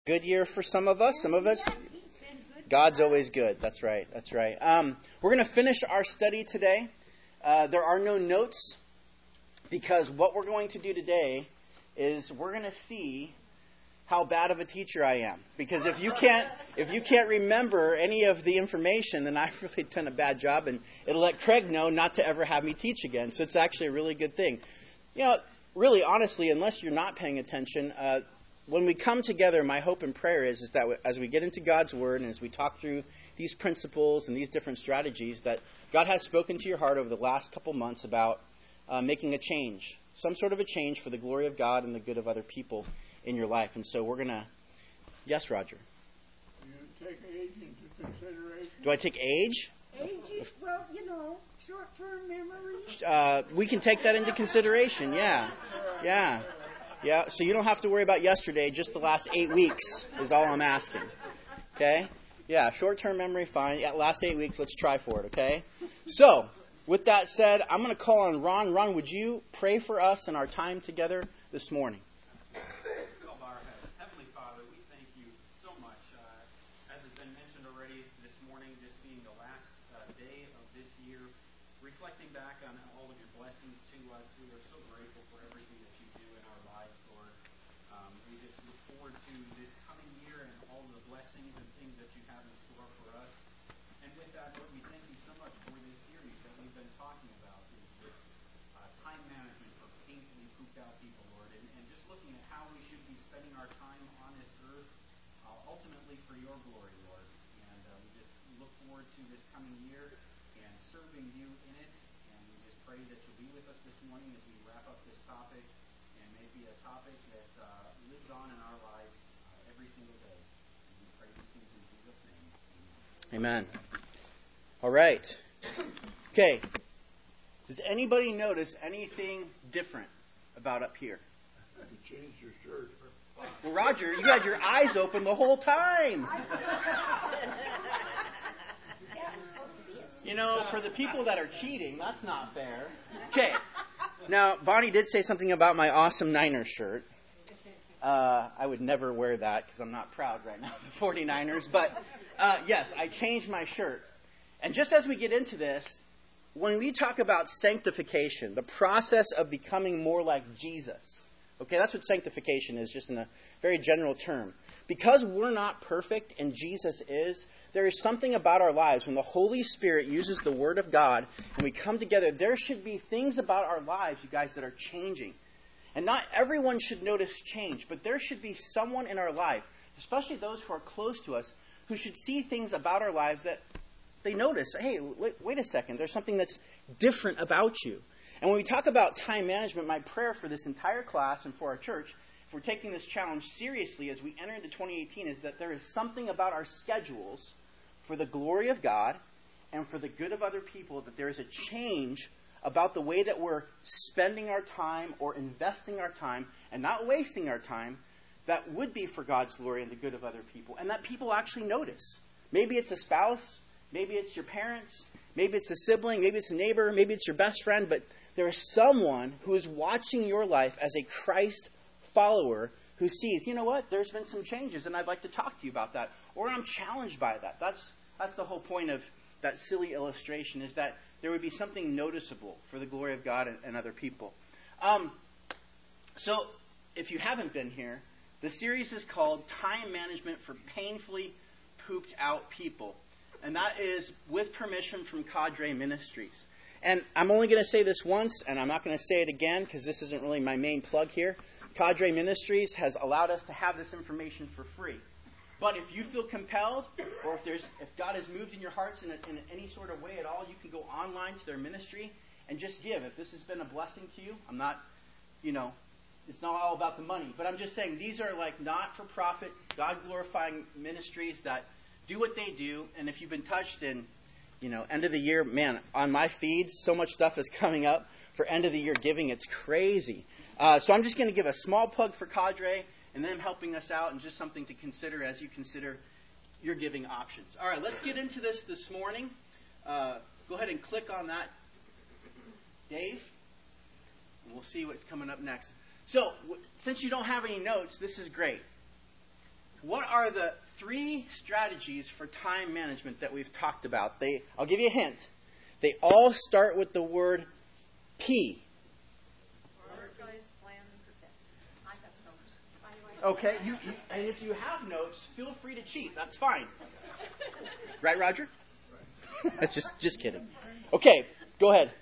Good year for some of us. Some of us, God's always good. That's right. That's right. We're going to finish our study today. There are no notes because what we're going to do today is we're going to see how bad of a teacher I am. Because if you can't remember any of the information, then I've really done a bad job, and it'll let Craig know not to ever have me teach again. So it's actually a really good thing. You know, really, honestly, unless you're not paying attention, when we come together, my hope and prayer is that as we get into God's Word and as we talk through these principles and these different strategies, that God has spoken to your heart over the last couple months about making a change, some sort of a change for the glory of God and the good of other people in your life. And so we're going to... Yes, Roger? Do you take age into consideration? Do I take age? Age, well, you know, short-term memory. We can take that into consideration, yeah. Yeah, so you don't have to worry about yesterday, just the last 8 weeks is all I'm asking. Okay? Yeah, short-term memory, fine. Yeah, last 8 weeks, let's try for it, okay? So, with that said, I'm going to call on Ron. Ron, would you pray for us in our time together this morning? Heavenly Father, we thank you so much. As has been mentioned already this morning, this being the last day of this year, reflecting back on all of your blessings to us, we are so grateful for everything that you do in our lives, Lord. We just look forward to this coming year and all of the blessings and things that you have in store for us. And with that, Lord, we thank you so much for this series that we've been talking about, is this time management for painfully pooped out people, Lord, and just looking at how we should be spending our time on this earth, ultimately for your glory, Lord. And we just look forward to this coming year and serving you in it. And we just pray that you'll be with us this morning as we wrap up this topic, and may it be a topic that lives on in our lives every single day. And we pray these things in Jesus' name. Amen. All right. Okay. Does anybody notice anything different about up here? You changed your shirt. Well, Roger, you had your eyes open the whole time. You know, for the people that are cheating, that's not fair. Okay. Now, Bonnie did say something about my awesome Niners shirt. I would never wear that because I'm not proud right now of the 49ers. But, yes, I changed my shirt. And just as we get into this, when we talk about sanctification, the process of becoming more like Jesus, okay, that's what sanctification is, just in a very general term. Because we're not perfect and Jesus is, there is something about our lives. When the Holy Spirit uses the Word of God and we come together, there should be things about our lives, you guys, that are changing. And not everyone should notice change, but there should be someone in our life, especially those who are close to us, who should see things about our lives that they notice. Hey, wait a second, there's something that's different about you. And when we talk about time management, my prayer for this entire class and for our church, if we're taking this challenge seriously as we enter into 2018, is that there is something about our schedules for the glory of God and for the good of other people, that there is a change about the way that we're spending our time or investing our time and not wasting our time that would be for God's glory and the good of other people, and that people actually notice. Maybe it's a spouse, maybe it's your parents, maybe it's a sibling, maybe it's a neighbor, maybe it's your best friend, but there is someone who is watching your life as a Christ follower who sees, you know what, there's been some changes and I'd like to talk to you about that. Or I'm challenged by that. That's the whole point of that silly illustration, is that there would be something noticeable for the glory of God and other people. So, if you haven't been here, the series is called Time Management for Painfully Pooped Out People. And that is with permission from Cadre Ministries. And I'm only going to say this once, and I'm not going to say it again because this isn't really my main plug here. Cadre Ministries has allowed us to have this information for free. But if you feel compelled, or if God has moved in your hearts in any sort of way at all, you can go online to their ministry and just give. If this has been a blessing to you, I'm not, it's not all about the money. But I'm just saying these are like not-for-profit, God-glorifying ministries that do what they do. And if you've been touched in, end of the year, man, on my feeds, so much stuff is coming up for end of the year giving. It's crazy. So I'm just going to give a small plug for Cadre and them helping us out, and just something to consider as you consider your giving options. All right, let's get into this morning. Go ahead and click on that, Dave, and we'll see what's coming up next. So, since you don't have any notes, this is great. What are the 3 strategies for time management that we've talked about? I'll give you a hint. They all start with the word P. Okay, and if you have notes, feel free to cheat. That's fine. Right, Roger? That's just kidding. Okay, go ahead.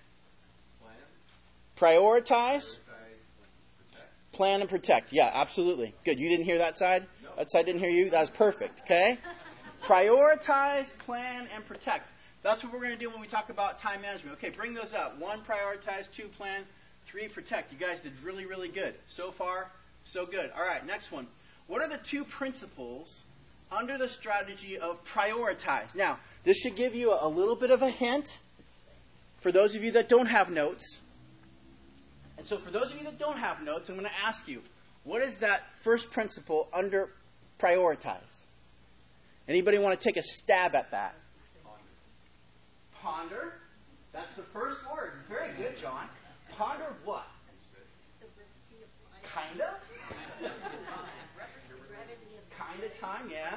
Prioritize, plan, and protect. Yeah, absolutely. Good. You didn't hear that side? That side didn't hear you? That was perfect. Okay? Prioritize, plan, and protect. That's what we're going to do when we talk about time management. Okay, bring those up. 1, prioritize. 2, plan. 3, protect. You guys did really, really good. So far, so good. All right, next one. What are the 2 principles under the strategy of prioritize? Now, this should give you a little bit of a hint for those of you that don't have notes. And so for those of you that don't have notes, I'm going to ask you, what is that first principle under prioritize? Anybody want to take a stab at that? Ponder. That's the first word. Very good, John. Ponder what? Kind of? Kind of time, yeah.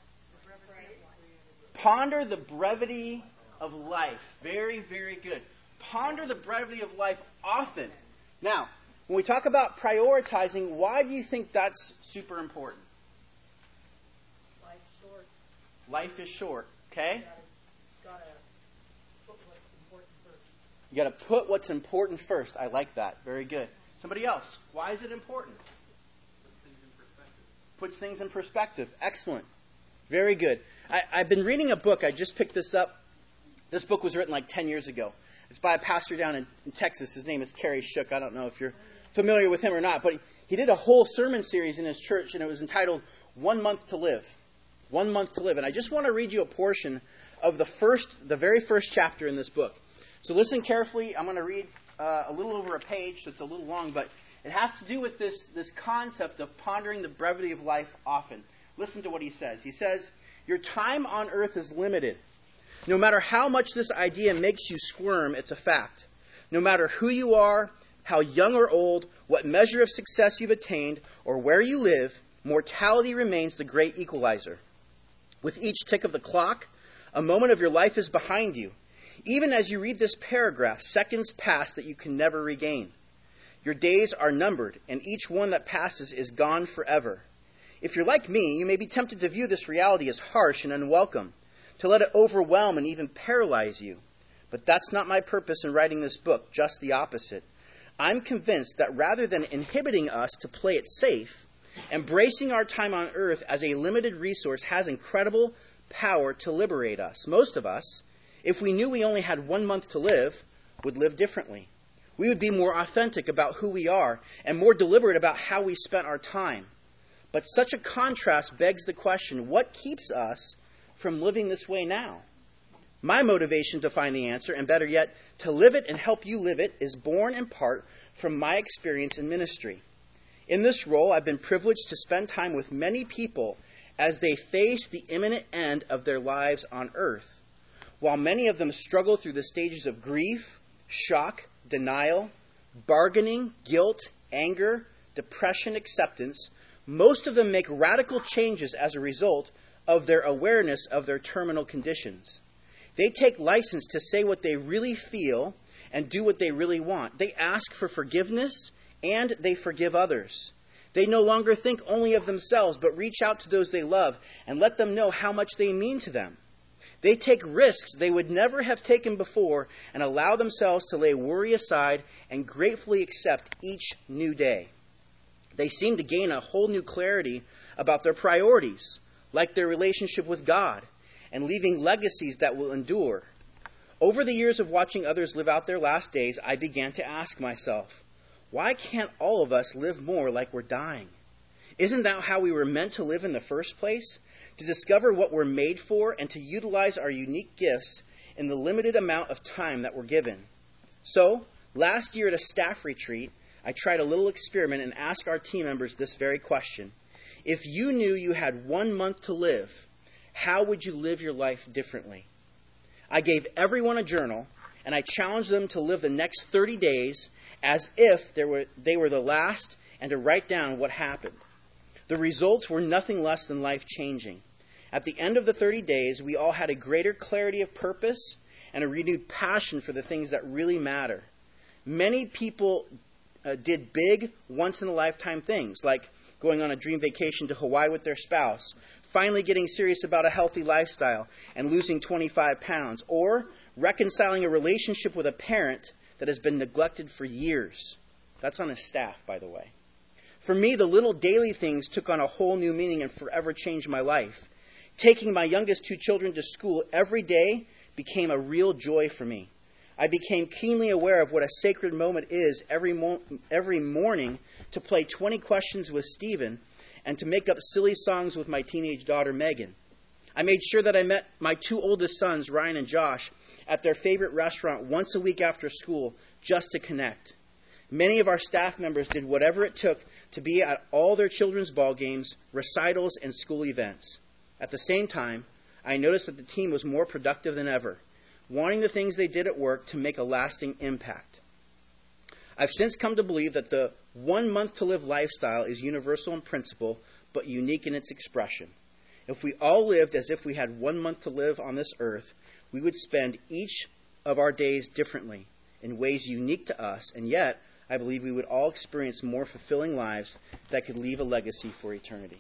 Ponder the brevity of life. Very, very good. Ponder the brevity of life often. Now, when we talk about prioritizing, why do you think that's super important? Life's short. Life is short, okay? Gotta put what's important first. You got to put what's important first. I like that. Very good. Somebody else. Why is it important? Puts things in perspective. Excellent. Very good. I've been reading a book. I just picked this up. This book was written like 10 years ago. It's by a pastor down in Texas. His name is Kerry Shook. I don't know if you're familiar with him or not, but he did a whole sermon series in his church, and it was entitled 1 Month to Live. 1 month to live. And I just want to read you a portion of the very first chapter in this book. So listen carefully. I'm going to read a little over a page, so it's a little long, but it has to do with this concept of pondering the brevity of life often. Listen to what he says. He says, your time on earth is limited. No matter how much this idea makes you squirm, it's a fact. No matter who you are, how young or old, what measure of success you've attained, or where you live, mortality remains the great equalizer. With each tick of the clock, a moment of your life is behind you. Even as you read this paragraph, seconds pass that you can never regain. Your days are numbered, and each one that passes is gone forever. If you're like me, you may be tempted to view this reality as harsh and unwelcome, to let it overwhelm and even paralyze you. But that's not my purpose in writing this book, just the opposite. I'm convinced that rather than inhibiting us to play it safe, embracing our time on earth as a limited resource has incredible power to liberate us. Most of us, if we knew we only had 1 month to live, would live differently. We would be more authentic about who we are and more deliberate about how we spent our time. But such a contrast begs the question, what keeps us from living this way now? My motivation to find the answer, and better yet, to live it and help you live it, is born in part from my experience in ministry. In this role, I've been privileged to spend time with many people as they face the imminent end of their lives on earth. While many of them struggle through the stages of grief, shock, denial, bargaining, guilt, anger, depression, acceptance, most of them make radical changes as a result of their awareness of their terminal conditions. They take license to say what they really feel and do what they really want. They ask for forgiveness and they forgive others. They no longer think only of themselves, but reach out to those they love and let them know how much they mean to them. They take risks they would never have taken before and allow themselves to lay worry aside and gratefully accept each new day. They seem to gain a whole new clarity about their priorities, like their relationship with God, and leaving legacies that will endure. Over the years of watching others live out their last days, I began to ask myself, why can't all of us live more like we're dying? Isn't that how we were meant to live in the first place? To discover what we're made for and to utilize our unique gifts in the limited amount of time that we're given. So, last year at a staff retreat, I tried a little experiment and asked our team members this very question. If you knew you had 1 month to live, how would you live your life differently? I gave everyone a journal, and I challenged them to live the next 30 days as if they were the last and to write down what happened. The results were nothing less than life-changing. At the end of the 30 days, we all had a greater clarity of purpose and a renewed passion for the things that really matter. Many people did big, once-in-a-lifetime things, like going on a dream vacation to Hawaii with their spouse, finally getting serious about a healthy lifestyle and losing 25 pounds, or reconciling a relationship with a parent that has been neglected for years. That's on his staff, by the way. For me, the little daily things took on a whole new meaning and forever changed my life. Taking my youngest 2 children to school every day became a real joy for me. I became keenly aware of what a sacred moment is every morning to play 20 questions with Stephen and to make up silly songs with my teenage daughter, Megan. I made sure that I met my 2 oldest sons, Ryan and Josh, at their favorite restaurant once a week after school just to connect. Many of our staff members did whatever it took to be at all their children's ball games, recitals, and school events. At the same time, I noticed that the team was more productive than ever, wanting the things they did at work to make a lasting impact. I've since come to believe that the 1 month to live lifestyle is universal in principle, but unique in its expression. If we all lived as if we had 1 month to live on this earth, we would spend each of our days differently, in ways unique to us, and yet I believe we would all experience more fulfilling lives that could leave a legacy for eternity.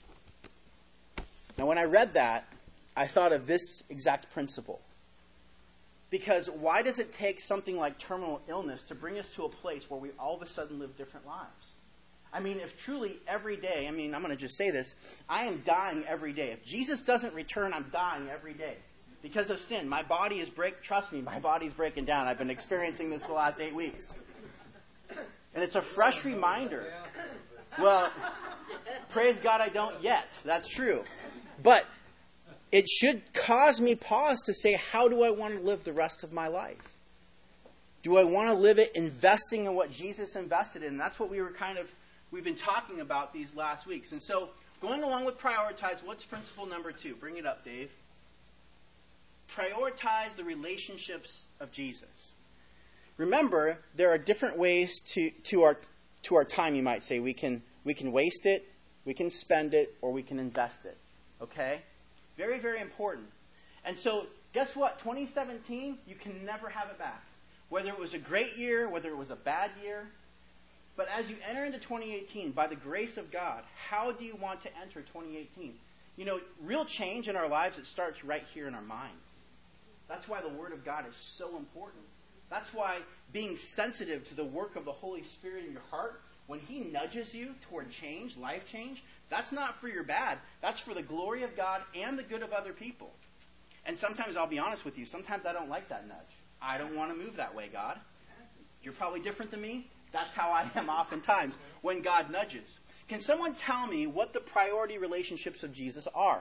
Now, when I read that, I thought of this exact principle. Because why does it take something like terminal illness to bring us to a place where we all of a sudden live different lives? I mean, if truly every day, I'm going to just say this, I am dying every day. If Jesus doesn't return, I'm dying every day. Because of sin, my body is trust me, my body's breaking down. I've been experiencing this for the last 8 weeks. And it's a fresh reminder. Well, praise God I don't yet. That's true. But it should cause me pause to say, how do I want to live the rest of my life? Do I want to live it investing in what Jesus invested in? And that's what we've been talking about these last weeks. And so, going along with prioritize, what's principle number 2? Bring it up, Dave. Prioritize the relationships of Jesus. Remember, there are different ways to our time, you might say. We can waste it, we can spend it, or we can invest it. Okay? Very, very important. And so, guess what? 2017, you can never have it back. Whether it was a great year, whether it was a bad year. But as you enter into 2018, by the grace of God, how do you want to enter 2018? You know, real change in our lives, it starts right here in our minds. That's why the Word of God is so important. That's why being sensitive to the work of the Holy Spirit in your heart, when He nudges you toward change, life change, that's not for your bad. That's for the glory of God and the good of other people. And sometimes, I'll be honest with you, sometimes I don't like that nudge. I don't want to move that way, God. You're probably different than me. That's how I am oftentimes when God nudges. Can someone tell me what the priority relationships of Jesus are?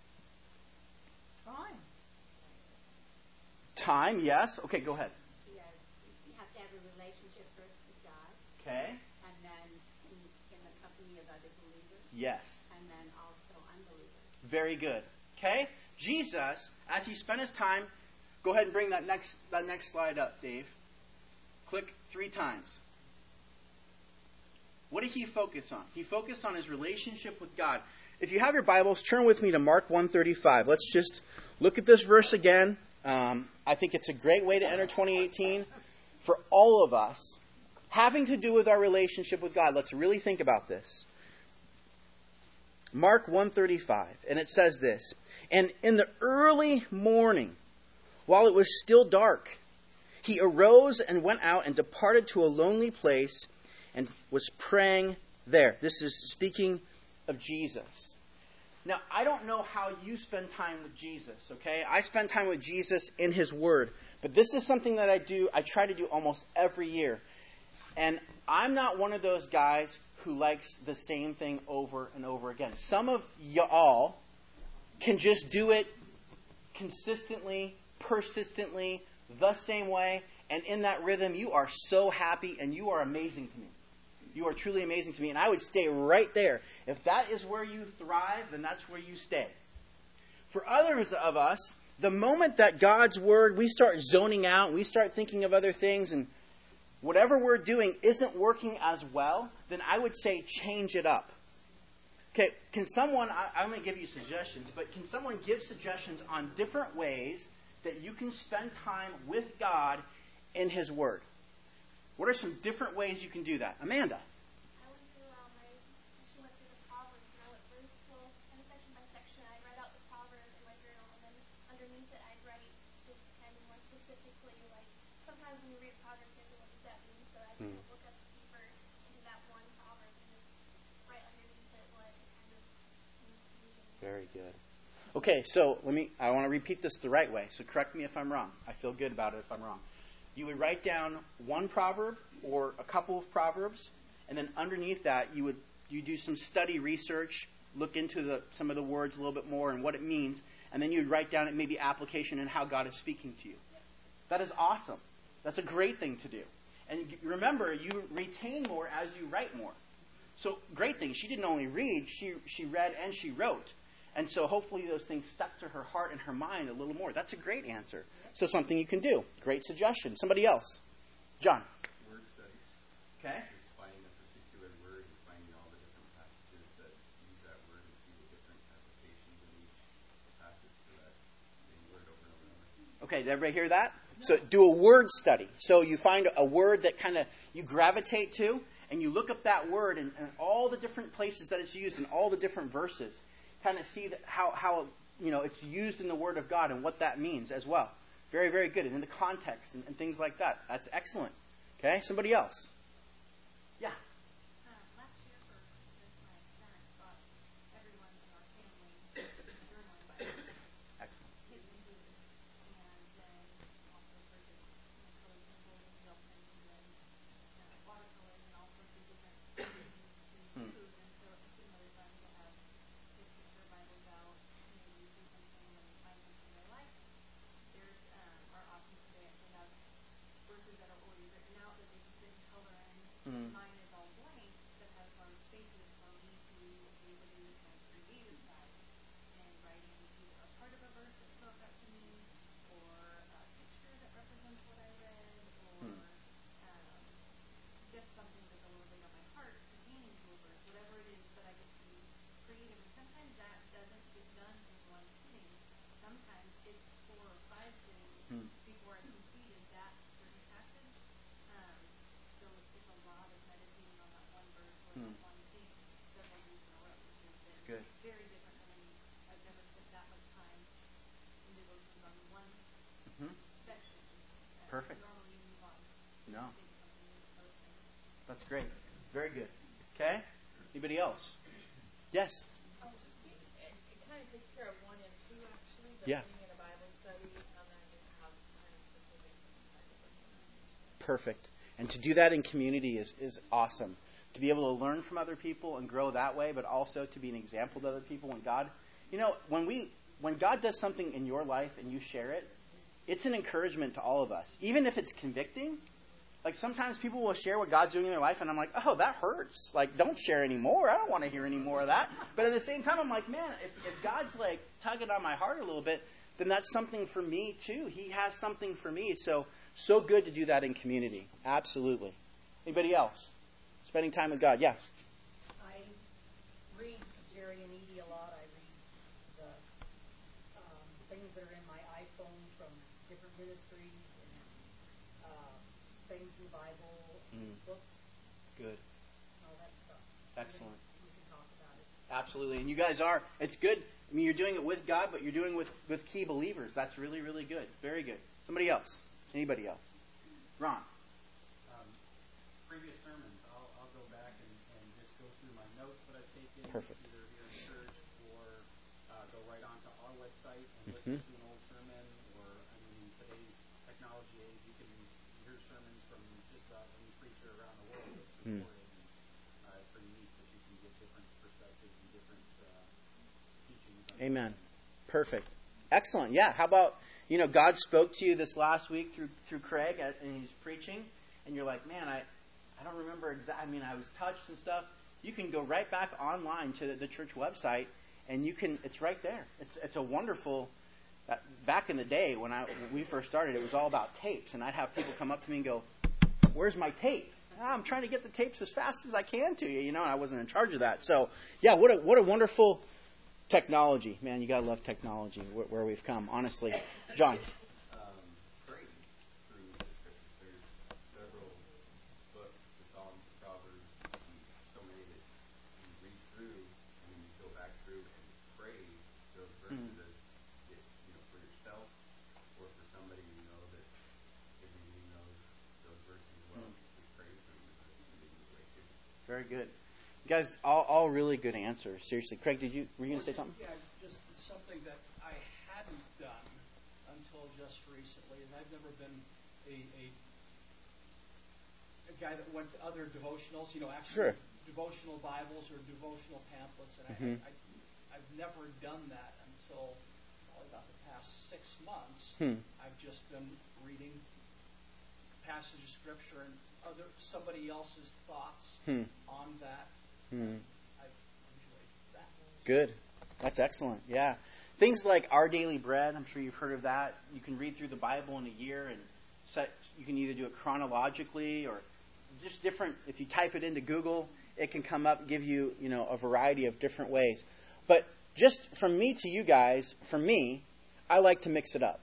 Time, yes. Okay, go ahead. You have to have a relationship first with God. Okay. And then in the company of other believers. Yes. And then also unbelievers. Very good. Okay? Jesus, as He spent His time, go ahead and bring that next slide up, Dave. Click 3 times. What did He focus on? He focused on His relationship with God. If you have your Bibles, turn with me to Mark 1:35. Let's just look at this verse again. I think it's a great way to enter 2018 for all of us, having to do with our relationship with God. Let's really think about this. Mark 1:35, and it says this, "And in the early morning, while it was still dark, He arose and went out and departed to a lonely place and was praying there." This is speaking of Jesus. Now, I don't know how you spend time with Jesus, okay? I spend time with Jesus in His Word. But this is something that I try to do almost every year. And I'm not one of those guys who likes the same thing over and over again. Some of y'all can just do it consistently, persistently, the same way. And in that rhythm, you are so happy and you are amazing to me. You are truly amazing to me, and I would stay right there. If that is where you thrive, then that's where you stay. For others of us, the moment that God's Word, we start zoning out, we start thinking of other things, and whatever we're doing isn't working as well, then I would say change it up. Okay, can someone, I'm going to give you suggestions, but can someone give suggestions on different ways that you can spend time with God in His Word? What are some different ways you can do that? Amanda? I went through, I actually went through the Proverbs, and I went verse, well, kind of section by section. I read out the proverb in my journal, and then underneath it I'd write just kind of more specifically, like, sometimes when you read a proverb, you go, what does that mean? So I can look up deeper into that one proverb and just write underneath it what it kind of means to me. Very good. Okay, so I want to repeat this the right way, so correct me if I'm wrong. I feel good about it if I'm wrong. You would write down one proverb or a couple of proverbs, and then underneath that you do some study research, look into some of the words a little bit more and what it means, and then you'd write down maybe application and how God is speaking to you. That is awesome. That's a great thing to do. And remember, you retain more as you write more. So great thing. She didn't only read, she read and she wrote. And so hopefully those things stuck to her heart and her mind a little more. That's a great answer. So something you can do. Great suggestion. Somebody else. John. Word studies. Okay. Just finding a particular word and finding all the different passages that use that word and see the different applications in each passage for that same word over and over and over. Okay, did everybody hear that? So do a word study. So you find a word that kind of you gravitate to, and you look up that word and all the different places that it's used in all the different verses. Kind of see how it's used in the Word of God and what that means as well. Very, very good. And in the context and things like that. That's excellent. Okay, somebody else. Yeah. Last year for Christmas, my parents bought everyone in our family journaling Bibles. Excellent. Kids included. And then also purchased color pencils and gel pens and watercolors and all sorts of different things to use. And so it's been really fun to have kids get their Bibles out, maybe see something and find something they like. There's our options today actually have verses that are already written out that they can sit and color in. Mine is all blank that has large spaces for me to be able to use my creative side and writing either a part of a verse that spoke out to me or a picture that represents what I read or just something that's a little bit on my heart pertaining to a verse, whatever it is that I get to be creative. And sometimes that doesn't get done in one sitting. Sometimes it's 4 or 5 sittings before I completed that certain passage. So it's a lot of meditating on that one verse or that one thing several weeks in a row, which has been Good. very different than I've never spent that much time in devotions on one section. Perfect. Normally you move on No. to something new with those things. That's great. Very good. Okay? Anybody else? Yes. It kind of takes care of 1 and 2 actually, the Yeah. being in a Bible study, and then just have kind of specific type of verses. Perfect. And to do that in community is awesome. To be able to learn from other people and grow that way, but also to be an example to other people. When God does something in your life and you share it, it's an encouragement to all of us. Even if it's convicting, like sometimes people will share what God's doing in their life and I'm like, oh, that hurts. Like, don't share anymore. I don't want to hear any more of that. But at the same time, I'm like, man, if God's like tugging on my heart a little bit, then that's something for me too. He has something for me. So good to do that in community. Absolutely. Anybody else? Spending time with God. Yeah. I read Jerry and Edie a lot. I read the things that are in my iPhone from different ministries and things in the Bible, books, Good. and all that stuff. Excellent. We can talk about it. Absolutely. And you guys are. It's good. I mean, you're doing it with God, but you're doing it with key believers. That's really, really good. Very good. Somebody else. Anybody else? Ron. Previous sermons, I'll go back and just go through my notes that I've taken, Perfect. either here in church or go right onto our website and listen to an old sermon. Or, I mean, in today's technology age, you can hear sermons from just about any preacher around the world that's recorded. And it's pretty neat that you can get different perspectives and different teachings. Amen. Perfect. Excellent. Yeah. How about, God spoke to you this last week through Craig and he's preaching, and you're like, man, I don't remember exactly. I mean, I was touched and stuff. You can go right back online to the church website, and it's right there. It's a wonderful. Back in the day when we first started, it was all about tapes, and I'd have people come up to me and go, "Where's my tape?" I'm trying to get the tapes as fast as I can to you, and I wasn't in charge of that. So, yeah, what a wonderful technology. Man, you got to love technology, where we've come, honestly. John. Praying through the scriptures. There's several books, the Psalms, the Proverbs, and so many that you read through, and then you go back through and pray those verses as for yourself or for somebody that isn't reading those verses as well. Just pray through them is a really good way too. Very good. You guys, all really good answers. Seriously. Craig, were you going to say something? Yeah, just something that I hadn't done until just recently, and I've never been a guy that went to other devotionals, actually devotional Bibles or devotional pamphlets, and I've never done that until probably about the past 6 months. I've just been reading passage of Scripture and somebody else's thoughts on that. I've enjoyed that. Good. That's excellent. Yeah. Things like Our Daily Bread, I'm sure you've heard of that. You can read through the Bible in a year, and you can either do it chronologically or just different. If you type it into Google, it can come up and give you, a variety of different ways. But just from me to you guys, for me, I like to mix it up.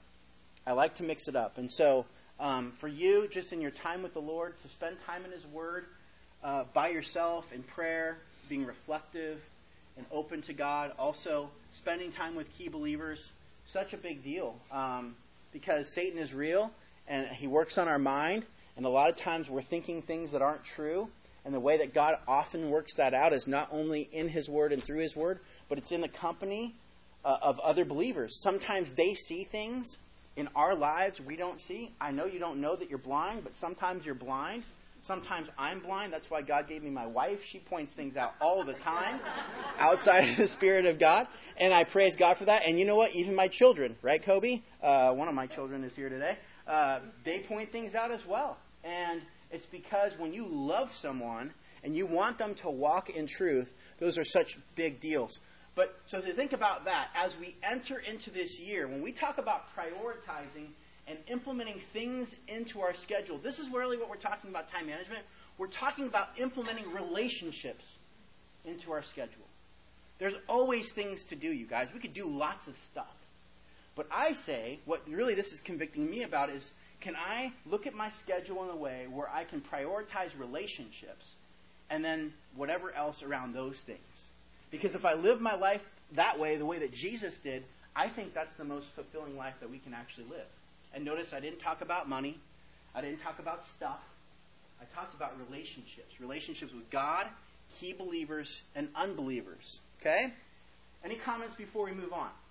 And so for you, just in your time with the Lord, to spend time in His Word by yourself in prayer, being reflective and open to God. Also, spending time with key believers, such a big deal because Satan is real and he works on our mind. And a lot of times we're thinking things that aren't true. And the way that God often works that out is not only in His Word and through His Word, but it's in the company of other believers. Sometimes they see things in our lives we don't see. I know you don't know that you're blind, but sometimes you're blind. Sometimes I'm blind. That's why God gave me my wife. She points things out all the time outside of the Spirit of God. And I praise God for that. And you know what? Even my children, right, Kobe? One of my children is here today. They point things out as well. And it's because when you love someone and you want them to walk in truth, those are such big deals. But so to think about that, as we enter into this year, when we talk about prioritizing and implementing things into our schedule, this is really what we're talking about, time management. We're talking about implementing relationships into our schedule. There's always things to do, you guys. We could do lots of stuff. But I say, what really this is convicting me about is, can I look at my schedule in a way where I can prioritize relationships and then whatever else around those things? Because if I live my life that way, the way that Jesus did, I think that's the most fulfilling life that we can actually live. And notice I didn't talk about money. I didn't talk about stuff. I talked about relationships. Relationships with God, key believers, and unbelievers. Okay? Any comments before we move on?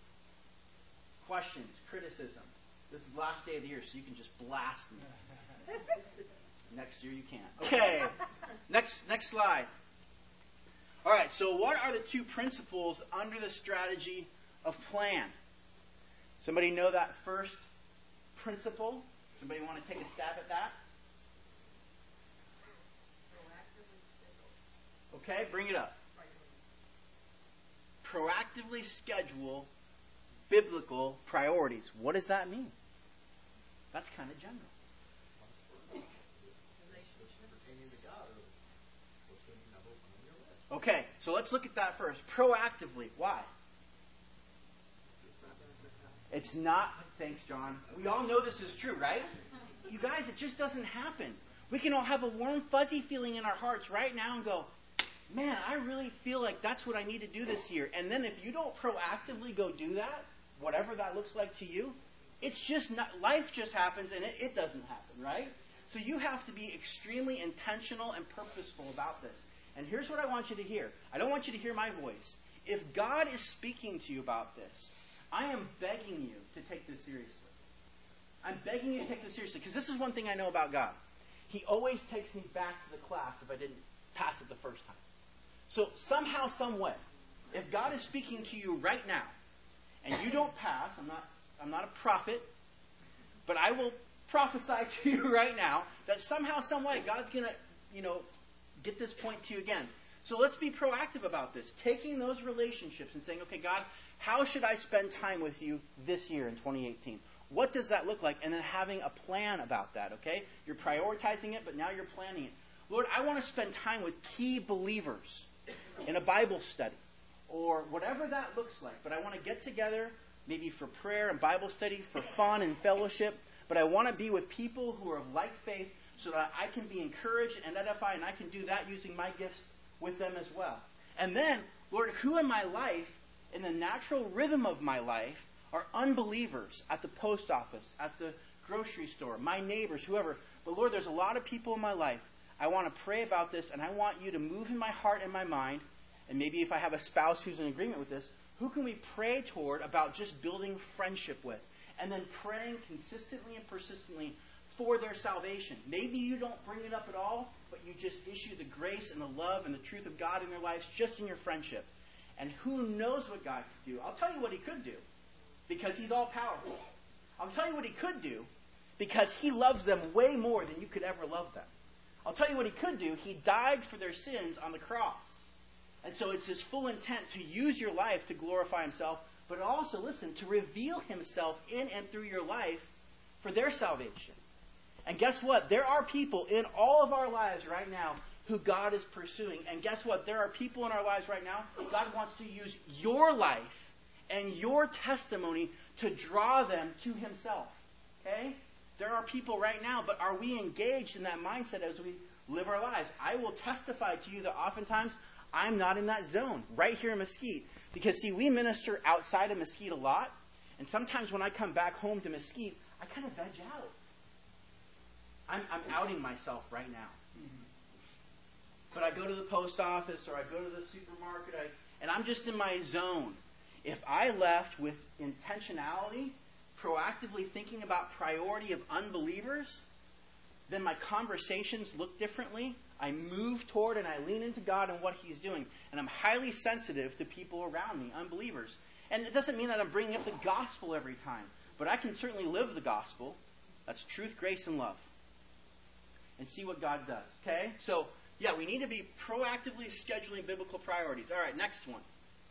Questions, criticisms? This is the last day of the year, so you can just blast me. Next year you can't. Okay. Next slide. All right, so what are the two principles under the strategy of plan? Somebody know that first principle? Somebody want to take a stab at that? Okay, bring it up. Proactively schedule biblical priorities. What does that mean? That's kind of general. Okay, so let's look at that first. Proactively. Why? It's not. Thanks, John. We all know this is true, right? You guys, it just doesn't happen. We can all have a warm, fuzzy feeling in our hearts right now and go, man, I really feel like that's what I need to do this year. And then if you don't proactively go do that, whatever that looks like to you, it's just not, life just happens and it doesn't happen, right? So you have to be extremely intentional and purposeful about this. And here's what I want you to hear. I don't want you to hear my voice. If God is speaking to you about this, I am begging you to take this seriously. I'm begging you to take this seriously because this is one thing I know about God. He always takes me back to the class if I didn't pass it the first time. So somehow, some way, if God is speaking to you right now and you don't pass, I'm not a prophet, but I will prophesy to you right now that somehow, some way, God's going to, get this point to you again. So let's be proactive about this. Taking those relationships and saying, okay, God, how should I spend time with you this year in 2018? What does that look like? And then having a plan about that, okay? You're prioritizing it, but now you're planning it. Lord, I want to spend time with key believers in a Bible study or whatever that looks like. But I want to get together maybe for prayer and Bible study, for fun and fellowship. But I want to be with people who are of like faith so that I can be encouraged and edified, and I can do that using my gifts with them as well. And then, Lord, who in my life, in the natural rhythm of my life, are unbelievers at the post office, at the grocery store, my neighbors, whoever. But Lord, there's a lot of people in my life. I want to pray about this, and I want you to move in my heart and my mind. And maybe if I have a spouse who's in agreement with this, who can we pray toward about just building friendship with? And then praying consistently and persistently for their salvation. Maybe you don't bring it up at all, but you just issue the grace and the love and the truth of God in their lives just in your friendship. And who knows what God could do? I'll tell you what he could do, because he's all powerful. I'll tell you what he could do, because he loves them way more than you could ever love them. I'll tell you what he could do. He died for their sins on the cross. And so it's his full intent to use your life to glorify himself, but also, listen, to reveal himself in and through your life for their salvation. And guess what? There are people in all of our lives right now who God is pursuing. And guess what? There are people in our lives right now, God wants to use your life and your testimony to draw them to himself. Okay? There are people right now, but are we engaged in that mindset as we live our lives? I will testify to you that oftentimes I'm not in that zone right here in Mesquite. Because, see, we minister outside of Mesquite a lot. And sometimes when I come back home to Mesquite, I kind of veg out. I'm outing myself right now. But I go to the post office or I go to the supermarket and I'm just in my zone. If I left with intentionality, proactively thinking about priority of unbelievers, then my conversations look differently. I move toward and I lean into God and what he's doing. And I'm highly sensitive to people around me, unbelievers. And it doesn't mean that I'm bringing up the gospel every time. But I can certainly live the gospel. That's truth, grace, and love. And see what God does. Okay? So, yeah, we need to be proactively scheduling biblical priorities. All right, next one.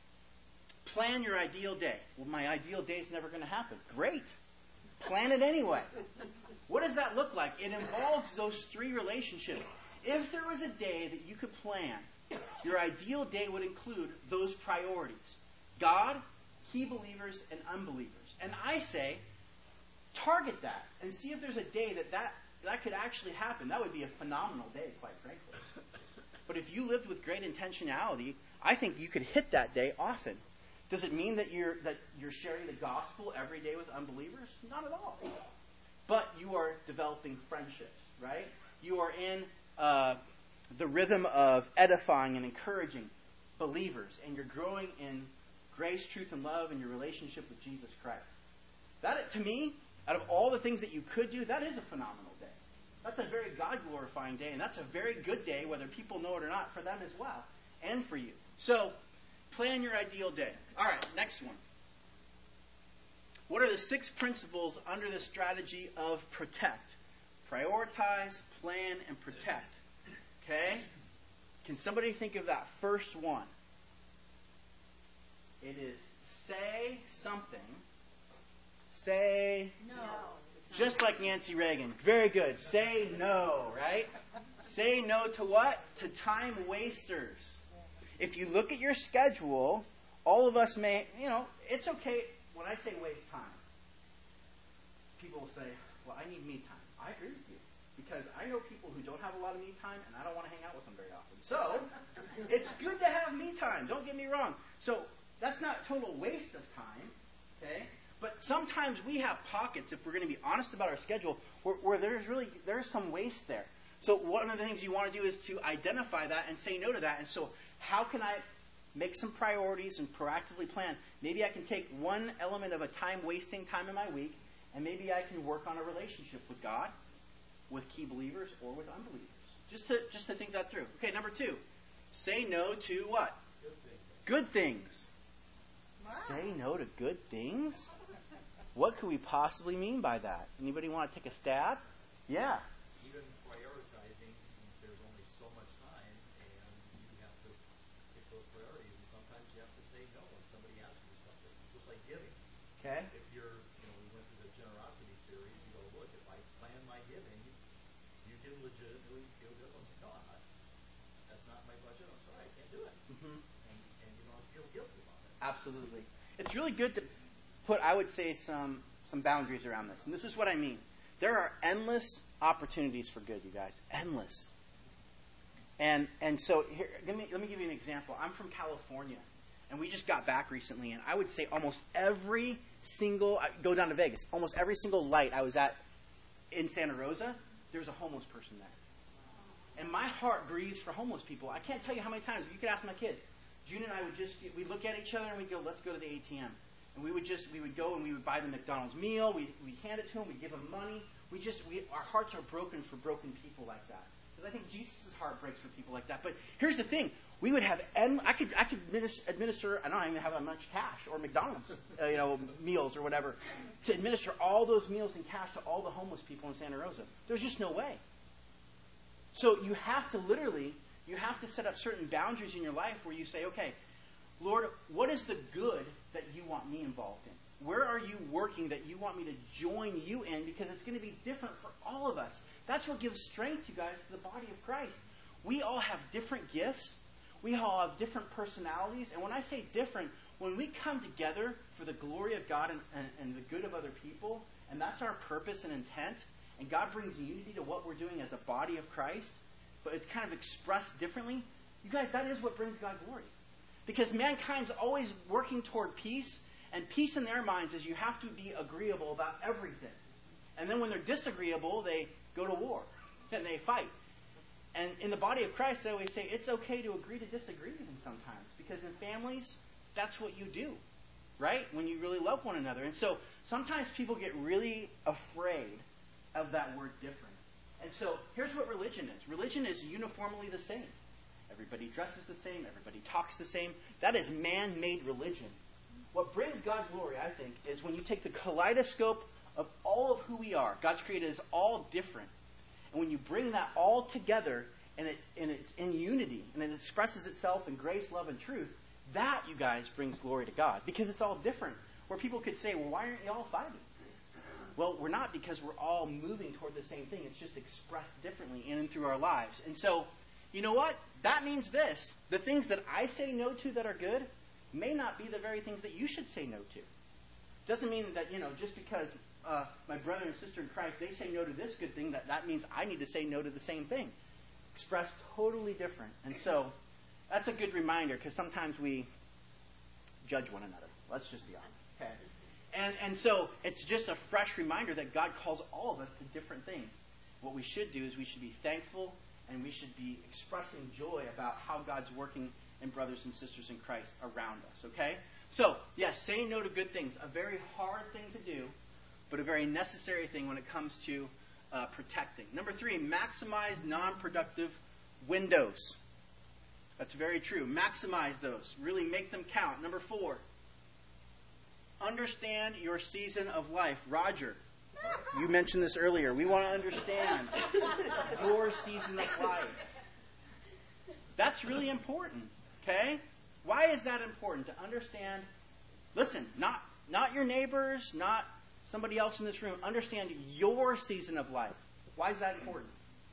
Plan your ideal day. Well, my ideal day is never going to happen. Great. Plan it anyway. What does that look like? It involves those three relationships. If there was a day that you could plan, your ideal day would include those priorities. God, key believers, and unbelievers. And I say, target that and see if there's a day that could actually happen. That would be a phenomenal day, quite frankly. But if you lived with great intentionality, I think you could hit that day often. Does it mean that you're sharing the gospel every day with unbelievers? Not at all. But you are developing friendships, right? You are in the rhythm of edifying and encouraging believers, and you're growing in grace, truth, and love in your relationship with Jesus Christ. That, to me, out of all the things that you could do, that is a phenomenal day. That's a very God-glorifying day, and that's a very good day, whether people know it or not, for them as well, and for you. So, plan your ideal day. All right, next one. What are the 6 principles under the strategy of protect? Prioritize, plan, and protect. Okay? Can somebody think of that first one? It is say something. Say No. Just like Nancy Reagan. Very good. Say no, right? Say no to what? To time wasters. If you look at your schedule, all of us may, it's okay when I say waste time. People will say, well, I need me time. I agree with you. Because I know people who don't have a lot of me time, and I don't want to hang out with them very often. So, it's good to have me time. Don't get me wrong. So, that's not a total waste of time. Okay? But sometimes we have pockets, if we're going to be honest about our schedule, where there's some waste there. So one of the things you want to do is to identify that and say no to that. And so how can I make some priorities and proactively plan? Maybe I can take one element of a time-wasting time in my week, and maybe I can work on a relationship with God, with key believers, or with unbelievers. Just to think that through. Okay, number 2. Say no to what? Good things. Wow. Say no to good things? What could we possibly mean by that? Anybody want to take a stab? Yeah. Even prioritizing, there's only so much time, and you have to pick those priorities. And sometimes you have to say no when somebody asks you something. Just like giving. Okay. If we went through the generosity series, you go, look, if I plan my giving, You can legitimately feel good and say, no, I'm not. That's not my budget. I'm sorry, I can't do it. Mm-hmm. And you don't feel guilty about it. Absolutely. It's really good to put, I would say, some boundaries around this. And this is what I mean. There are endless opportunities for good, you guys. Endless. And so here, let me give you an example. I'm from California, and we just got back recently, and I would say almost every single, go down to Vegas, almost every single light I was at in Santa Rosa, there was a homeless person there. And my heart grieves for homeless people. I can't tell you how many times, you could ask my kids. June and I we'd look at each other and we'd go, let's go to the ATM. And we would go and we would buy the McDonald's meal. We'd hand it to them. We'd give them money. Our hearts are broken for broken people like that. Because I think Jesus' heart breaks for people like that. But here's the thing. We would have, I could administer, I don't even have that much cash, or McDonald's, meals or whatever, to administer all those meals in cash to all the homeless people in Santa Rosa. There's just no way. So you have to set up certain boundaries in your life where you say, okay, Lord, what is the good that you want me involved in? Where are you working that you want me to join you in? Because it's going to be different for all of us. That's what gives strength, you guys, to the body of Christ. We all have different gifts. We all have different personalities. And when I say different, when we come together for the glory of God and the good of other people, and that's our purpose and intent, and God brings unity to what we're doing as a body of Christ, but it's kind of expressed differently, you guys, that is what brings God glory. Because mankind's always working toward peace, and peace in their minds is you have to be agreeable about everything. And then when they're disagreeable, they go to war, and they fight. And in the body of Christ, I always say it's okay to agree to disagree even sometimes. Because in families, that's what you do, right? When you really love one another. And so sometimes people get really afraid of that word different. And so here's what religion is. Religion is uniformly the same. Everybody dresses the same. Everybody talks the same. That is man-made religion. What brings God glory, I think, is when you take the kaleidoscope of all of who we are. God's created us all different. And when you bring that all together and it's in unity and it expresses itself in grace, love, and truth, that, you guys, brings glory to God. Because it's all different. Where people could say, well, why aren't you all fighting? Well, we're not, because we're all moving toward the same thing. It's just expressed differently in and through our lives. And so, you know what? That means this. The things that I say no to that are good may not be the very things that you should say no to. Doesn't mean that, just because my brother and sister in Christ, they say no to this good thing, that means I need to say no to the same thing. Expressed totally different. And so, that's a good reminder, because sometimes we judge one another. Let's just be honest. Okay? And so it's just a fresh reminder that God calls all of us to different things. What we should do is we should be thankful and we should be expressing joy about how God's working in brothers and sisters in Christ around us. Okay? So, yes, saying no to good things, a very hard thing to do, but a very necessary thing when it comes to protecting. Number 3, maximize non-productive windows. That's very true. Maximize those. Really make them count. Number 4, understand your season of life. Roger, you mentioned this earlier. We want to understand your season of life. That's really important, okay? Why is that important? To understand, listen, not your neighbors, not somebody else in this room. Understand your season of life. Why is that important?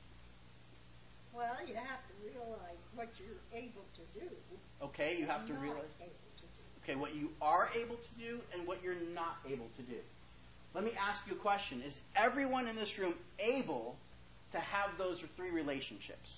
Well, you have to realize what you're able to do. Okay, you have to realize. Okay, what you are able to do and what you're not able to do. Let me ask you a question. Is everyone in this room able to have those 3 relationships?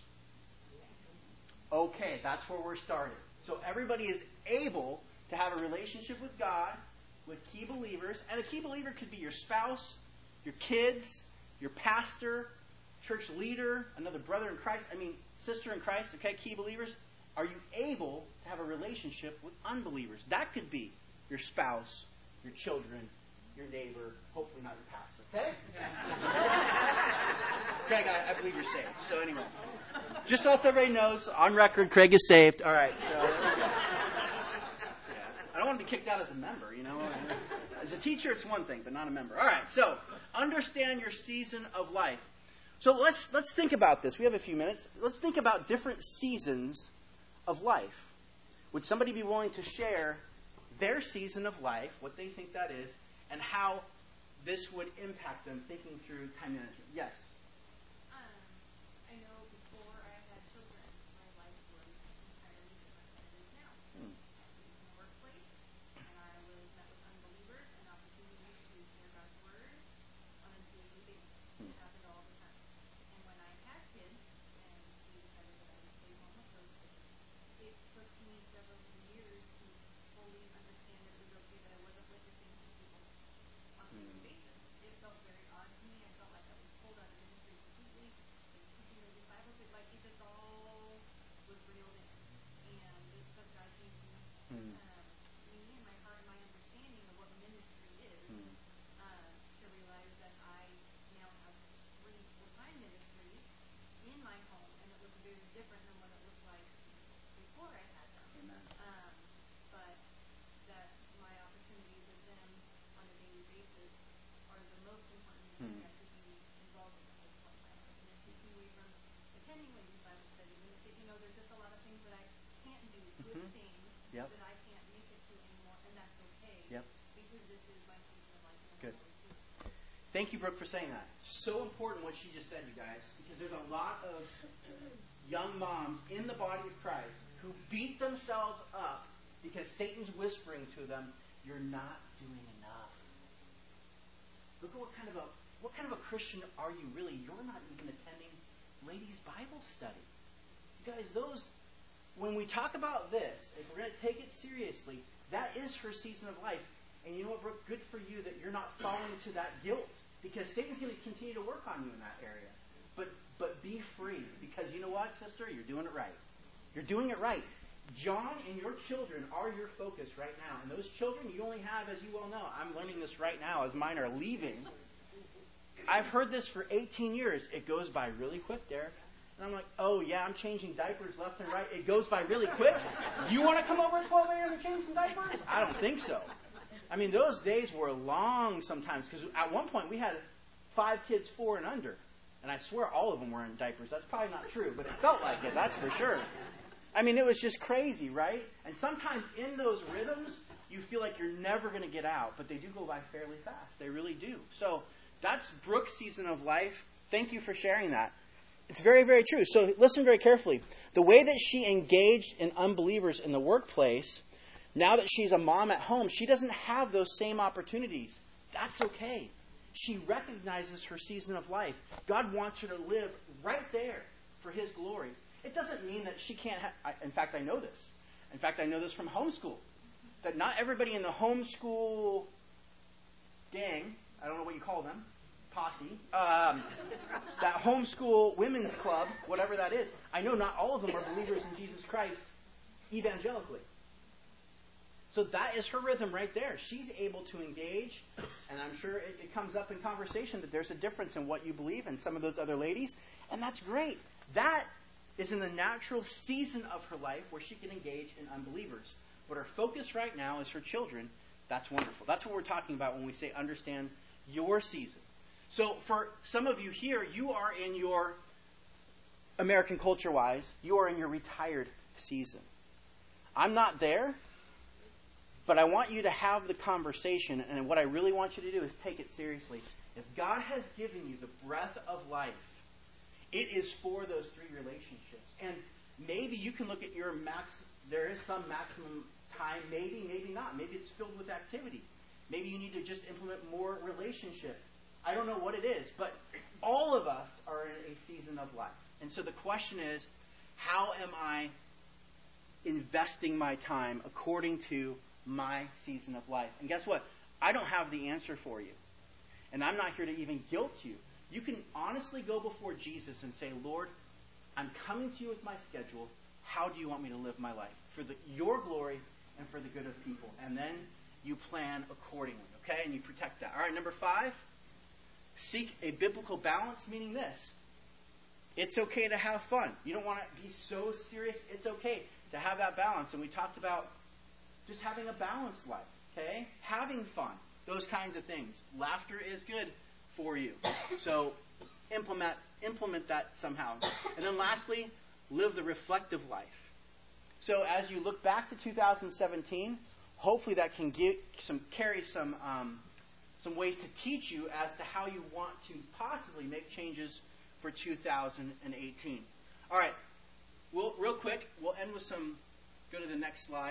Okay, that's where we're starting. So everybody is able to have a relationship with God, with key believers. And a key believer could be your spouse, your kids, your pastor, church leader, another brother in Christ, sister in Christ, okay, key believers. Are you able to have a relationship with unbelievers? That could be your spouse, your children, your neighbor, hopefully not your pastor, okay? Craig, I believe you're saved. So anyway, just so everybody knows, on record, Craig is saved. All right. So, yeah. I don't want to be kicked out as a member, As a teacher, it's one thing, but not a member. All right, so understand your season of life. So let's think about this. We have a few minutes. Let's think about different seasons of life. Would somebody be willing to share their season of life, what they think that is, and how this would impact them thinking through time management? Yes? Thank you, Brooke, for saying that. So important what she just said, you guys, because there's a lot of young moms in the body of Christ who beat themselves up because Satan's whispering to them, you're not doing enough. Look at what kind of a Christian are you really? You're not even attending ladies' Bible study. You guys, when we talk about this, if we're going to take it seriously, that is her season of life. And you know what, Brooke? Good for you that you're not falling to that guilt, because Satan's going to continue to work on you in that area. But be free, because you know what, sister? You're doing it right. You're doing it right. John and your children are your focus right now. And those children you only have, as you well know, I'm learning this right now as mine are leaving. I've heard this for 18 years. It goes by really quick, Derek. And I'm like, oh yeah, I'm changing diapers left and right. It goes by really quick. You want to come over at 12 a.m. and change some diapers? I don't think so. I mean, those days were long sometimes, because at one point we had 5 kids 4 and under. And I swear all of them were in diapers. That's probably not true, but it felt like it, that's for sure. I mean, it was just crazy, right? And sometimes in those rhythms, you feel like you're never going to get out, but they do go by fairly fast. They really do. So that's Brooke's season of life. Thank you for sharing that. It's very, very true. So listen very carefully. The way that she engaged in unbelievers in the workplace, now that she's a mom at home, she doesn't have those same opportunities. That's okay. She recognizes her season of life. God wants her to live right there for His glory. It doesn't mean that she can't have... In fact, I know this. In fact, I know this from homeschool. That not everybody in the homeschool gang, I don't know what you call them, posse, that homeschool women's club, whatever that is, I know not all of them are believers in Jesus Christ evangelically. So that is her rhythm right there. She's able to engage, and I'm sure it comes up in conversation that there's a difference in what you believe and some of those other ladies, and that's great. That is in the natural season of her life where she can engage in unbelievers. But her focus right now is her children. That's wonderful. That's what we're talking about when we say understand your season. So for some of you here, you are in your, American culture-wise, you are in your retired season. I'm not there, but I want you to have the conversation, and what I really want you to do is take it seriously. If God has given you the breath of life, it is for those 3 relationships. And maybe you can look at your there is some maximum time, maybe not. Maybe it's filled with activity. Maybe you need to just implement more relationship. I don't know what it is, but all of us are in a season of life. And so the question is, how am I investing my time according to my season of life? And guess what? I don't have the answer for you. And I'm not here to even guilt you. You can honestly go before Jesus and say, Lord, I'm coming to you with my schedule. How do you want me to live my life? For your glory and for the good of people. And then you plan accordingly, okay? And you protect that. All right, number 5, seek a biblical balance, meaning this. It's okay to have fun. You don't want to be so serious. It's okay to have that balance. And we talked about just having a balanced life, okay? Having fun, those kinds of things. Laughter is good for you. So implement that somehow. And then lastly, live the reflective life. So as you look back to 2017, hopefully that can carry some ways to teach you as to how you want to possibly make changes for 2018. All right. Real quick, we'll end with go to the next slide.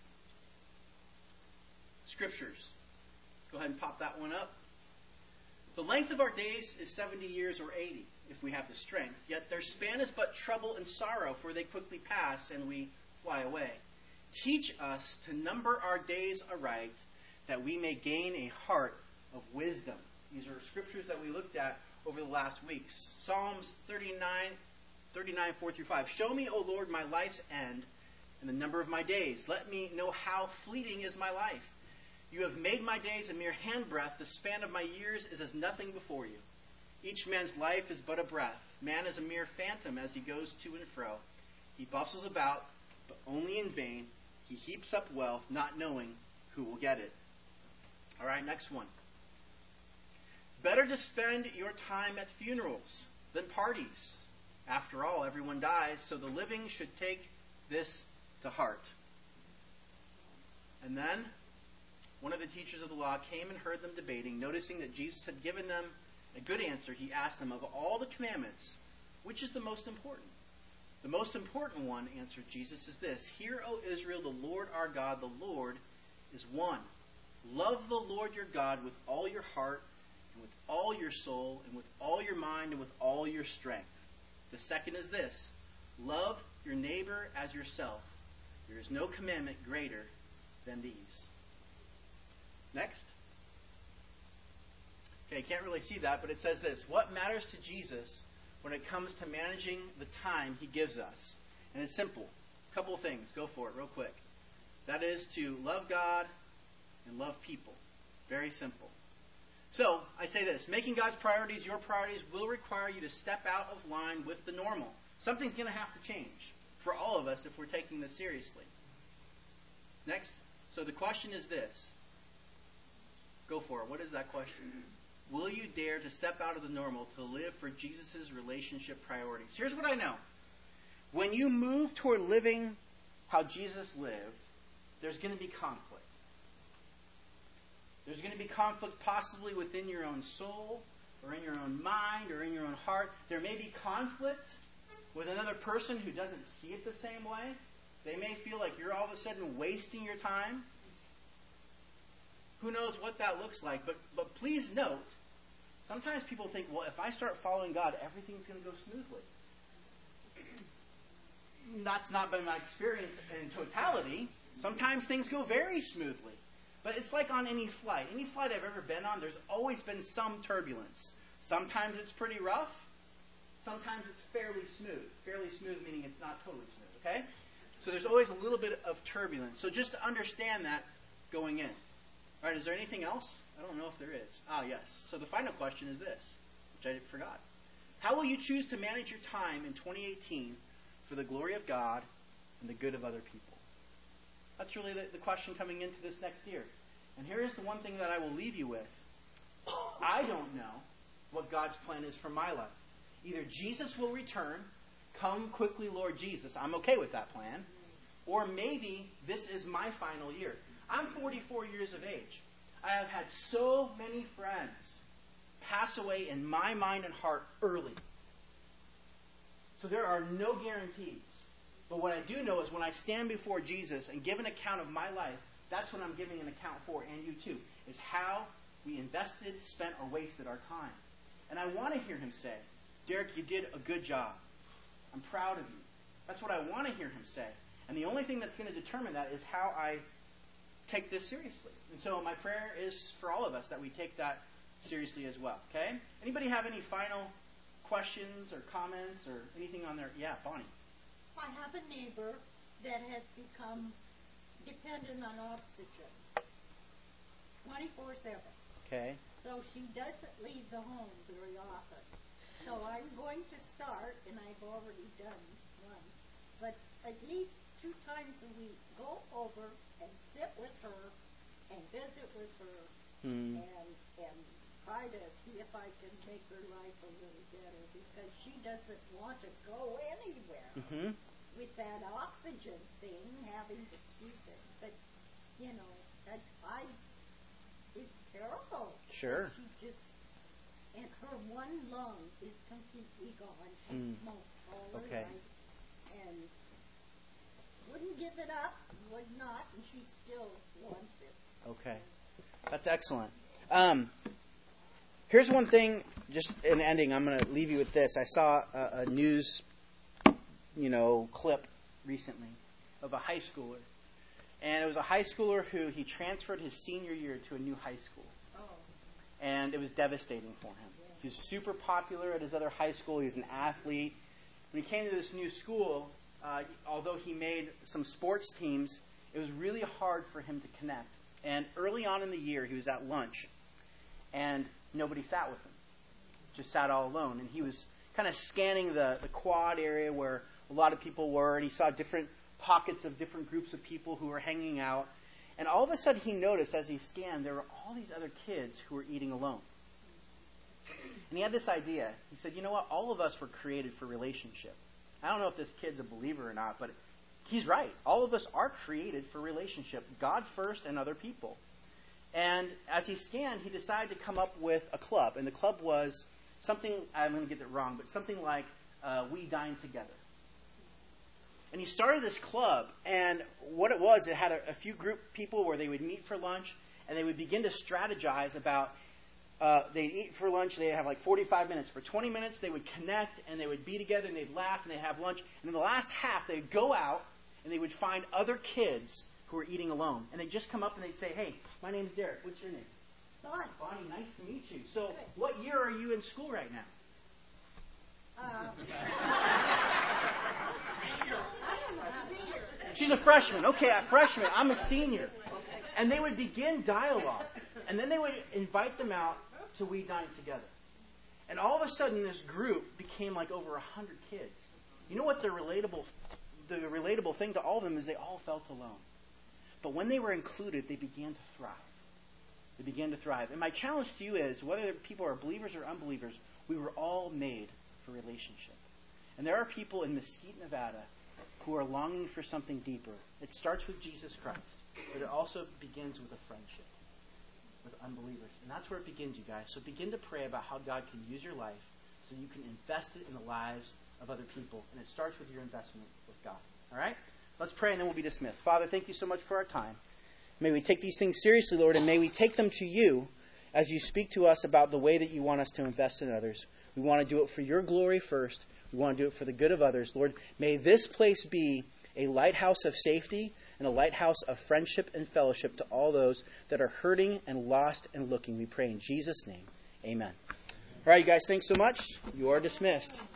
Scriptures. Go ahead and pop that one up. The length of our days is 70 years or 80, if we have the strength. Yet their span is but trouble and sorrow, for they quickly pass and we fly away. Teach us to number our days aright, that we may gain a heart of wisdom. These are scriptures that we looked at over the last weeks. Psalms 39, 4-5. Show me, O Lord, my life's end and the number of my days. Let me know how fleeting is my life. You have made my days a mere handbreadth. The span of my years is as nothing before you. Each man's life is but a breath. Man is a mere phantom as he goes to and fro. He bustles about, but only in vain. He heaps up wealth, not knowing who will get it. All right, next one. Better to spend your time at funerals than parties. After all, everyone dies, so the living should take this to heart. And then, one of the teachers of the law, came and heard them debating. Noticing that Jesus had given them a good answer, he asked them, of all the commandments, which is the most important? The most important one, answered Jesus, is this: Hear, O Israel, the Lord our God, the Lord is one. Love the Lord your God with all your heart, and with all your soul, and with all your mind, and with all your strength. The second is this: love your neighbor as yourself. There is no commandment greater than these. Next. Okay, can't really see that, but it says this: what matters to Jesus when it comes to managing the time he gives us? And it's simple. A couple of things. Go for it real quick. That is to love God and love people. Very simple. So, I say this: making God's priorities your priorities will require you to step out of line with the normal. Something's going to have to change for all of us if we're taking this seriously. Next. So the question is this. Go for it. What is that question? Will you dare to step out of the normal to live for Jesus' relationship priorities? Here's what I know. When you move toward living how Jesus lived, there's going to be conflict. There's going to be conflict possibly within your own soul, or in your own mind, or in your own heart. There may be conflict with another person who doesn't see it the same way. They may feel like you're all of a sudden wasting your time. Who knows what that looks like? But please note, sometimes people think, well, if I start following God, everything's going to go smoothly. That's not been my experience in totality. Sometimes things go very smoothly. But it's like on any flight. Any flight I've ever been on, there's always been some turbulence. Sometimes it's pretty rough. Sometimes it's fairly smooth. Fairly smooth meaning it's not totally smooth, okay? So there's always a little bit of turbulence. So just to understand that going in. All right, is there anything else? I don't know if there is. Yes. So the final question is this, which I forgot. How will you choose to manage your time in 2018 for the glory of God and the good of other people? That's really the question coming into this next year. And here is the one thing that I will leave you with. I don't know what God's plan is for my life. Either Jesus will return, come quickly, Lord Jesus. I'm okay with that plan. Or maybe this is my final year. I'm 44 years of age. I have had so many friends pass away in my mind and heart early. So there are no guarantees. But what I do know is when I stand before Jesus and give an account of my life, that's what I'm giving an account for, and you too, is how we invested, spent, or wasted our time. And I want to hear him say, Derek, you did a good job. I'm proud of you. That's what I want to hear him say. And the only thing that's going to determine that is how I take this seriously. And so my prayer is for all of us that we take that seriously as well. Okay? Anybody have any final questions or comments or anything on there? Yeah, Bonnie. I have a neighbor that has become dependent on oxygen 24/7. Okay. So she doesn't leave the home very often. So I'm going to start, and I've already done one, but at least 2 times a week, go over and sit with her and visit with her and try to see if I can make her life a little better, because she doesn't want to go anywhere with that oxygen thing, having to keep it. But, you know, it's terrible. Sure. She just, and her one lung is completely gone. She smoked all her life and wouldn't give it up, would not, and she still wants it. Okay. That's excellent. Here's one thing, just in ending, I'm going to leave you with this. I saw a news, clip recently of a high schooler. And it was a high schooler who he transferred his senior year to a new high school. Oh. And it was devastating for him. He was super popular at his other high school. He was an athlete. When he came to this new school, although he made some sports teams, it was really hard for him to connect. And early on in the year, he was at lunch, and nobody sat with him. Just sat all alone. And he was kind of scanning the quad area where a lot of people were, and he saw different pockets of different groups of people who were hanging out. And all of a sudden he noticed as he scanned, there were all these other kids who were eating alone. And he had this idea. He said, you know what? All of us were created for relationship. I don't know if this kid's a believer or not, but he's right. All of us are created for relationship. God first and other people. And as he scanned, he decided to come up with a club. And the club was something, I'm going to get it wrong, but something like We Dine Together. And he started this club, and what it was, it had a few group people where they would meet for lunch, and they would begin to strategize about, they'd eat for lunch, they'd have like 45 minutes. For 20 minutes, they would connect, and they would be together, and they'd laugh, and they'd have lunch. And in the last half, they'd go out, and they would find other kids who were eating alone. And they'd just come up, and they'd say, hey, my name's Derek. What's your name? Bonnie. Bonnie, nice to meet you. So what year are you in school right now? She's a freshman. Okay, a freshman. I'm a senior. And they would begin dialogue. And then they would invite them out to We Dine Together. And all of a sudden, this group became like over 100 kids. You know what the relatable thing to all of them is they all felt alone. But when they were included, they began to thrive. They began to thrive. And my challenge to you is, whether people are believers or unbelievers, we were all made for relationship. And there are people in Mesquite, Nevada, who are longing for something deeper. It starts with Jesus Christ, but it also begins with a friendship with unbelievers. And that's where it begins, you guys. So begin to pray about how God can use your life so you can invest it in the lives of other people. And it starts with your investment with God. All right? Let's pray, and then we'll be dismissed. Father, thank you so much for our time. May we take these things seriously, Lord, and may we take them to you as you speak to us about the way that you want us to invest in others. We want to do it for your glory first. We want to do it for the good of others. Lord, may this place be a lighthouse of safety and a lighthouse of friendship and fellowship to all those that are hurting and lost and looking. We pray in Jesus' name. Amen. All right, you guys, thanks so much. You are dismissed.